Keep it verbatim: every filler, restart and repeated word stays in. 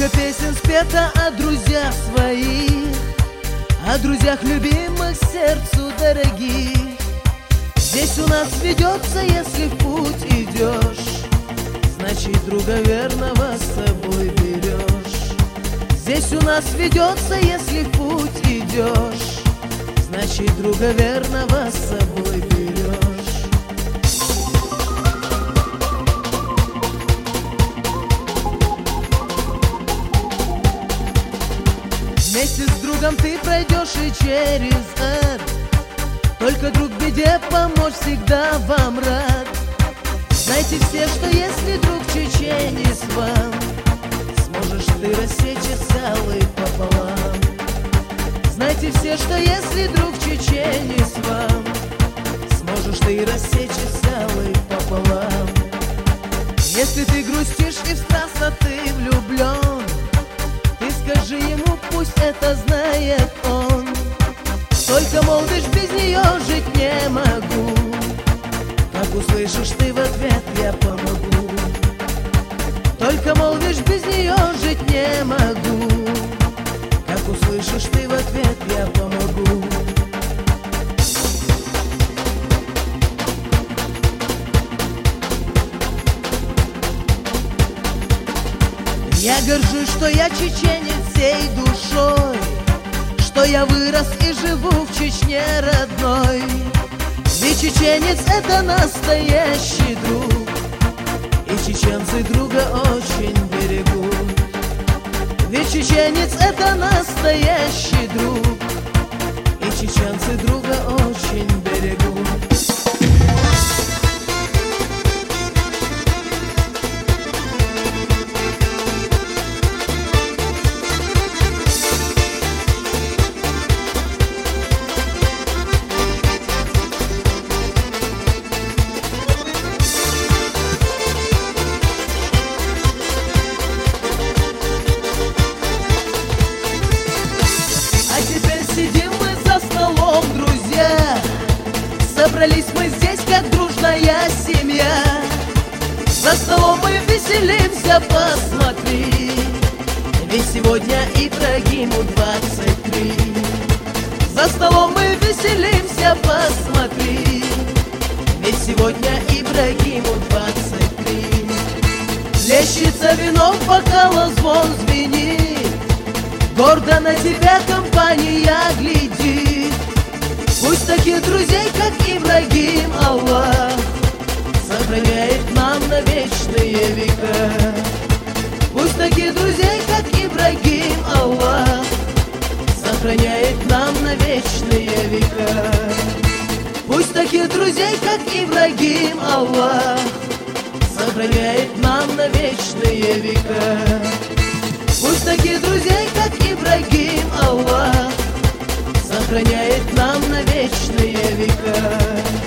Много песен спето о друзьях своих, о друзьях любимых, сердцу дорогих. Здесь у нас ведется, если в путь идешь, значит друга верного с собой берешь. Здесь у нас ведется, если в путь идешь, значит друга верного с собой берешь. Вместе с другом ты пройдешь и через ад, только друг в беде помочь всегда вам рад. Знайте все, что если друг чеченец вам, сможешь ты рассечь целый пополам. Знайте все, что если друг чеченец вам, сможешь ты рассечь целый пополам. Если ты грустишь и в страстно ты влюблен, ты скажи ему, пусть это знает он. Только молвишь, без нее жить не могу, как услышишь ты в ответ, я помогу. Только молвишь, без нее жить не могу, как услышишь ты в ответ, я помогу. Я горжусь, что я чеченец всей душой, что я вырос и живу в Чечне родной. Ведь чеченец — это настоящий друг, и чеченцы друга очень берегут. Ведь чеченец — это настоящий друг, и чеченцы друга очень берегут. Собрались мы здесь, как дружная семья. За столом мы веселимся, посмотри, ведь сегодня Ибрагиму двадцать три. За столом мы веселимся, посмотри, ведь сегодня Ибрагиму двадцать три. Плещется вино, в бокалах звон звенит, гордо на тебя компания глядит. Пусть таких друзей, как Ибрагим, Аллах сохраняет нам на вечные века. Пусть таких друзей, как Ибрагим, Аллах сохраняет нам на вечные века. Пусть таких друзей, как Ибрагим, Аллах сохраняет нам на вечные века. Пусть таких друзей, как Ибрагим, Аллах сохраняет нам на вечные века.